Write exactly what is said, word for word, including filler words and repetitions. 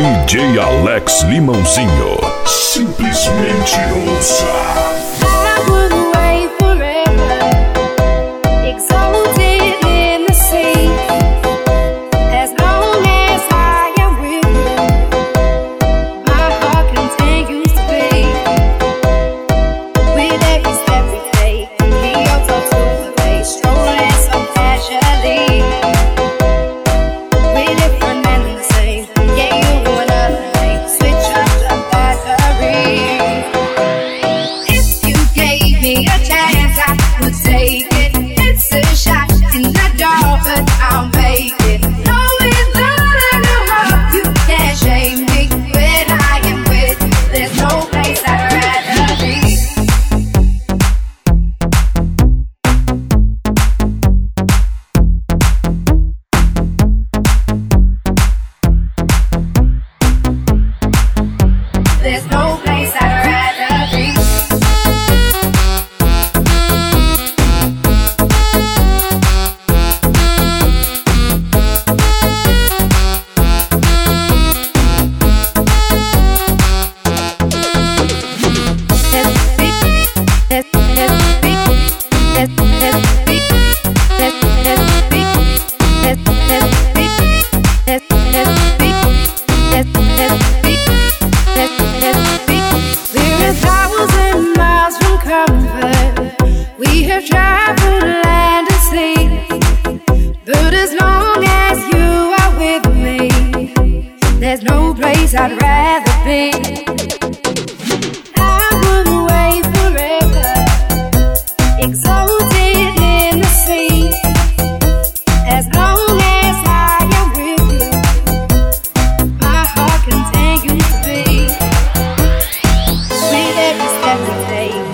D J Alex Limãozinho. Simplesmente ouça. I would wait forever, exalted in the sea, as long as I am with you. My heart continues to beat with every step we take. Kyoto to the bay, strolling so casually. We're different and the same. Yeah, you go another way. Switch up the battery. If you gave me a chance, I would take it. It's a shot in the dark, but I'll make it. Knowing that I know how you can't shame me when I am with you. There's no place I'd rather be. There's no place I'd rather be. We're a thousand miles from comfort. We have traveled land and sea. But as long as you are with me, there's no place I'd rather be. I would wait forever, exalted in the sea, as long as I am with you. My heart continues to beat with every step we take.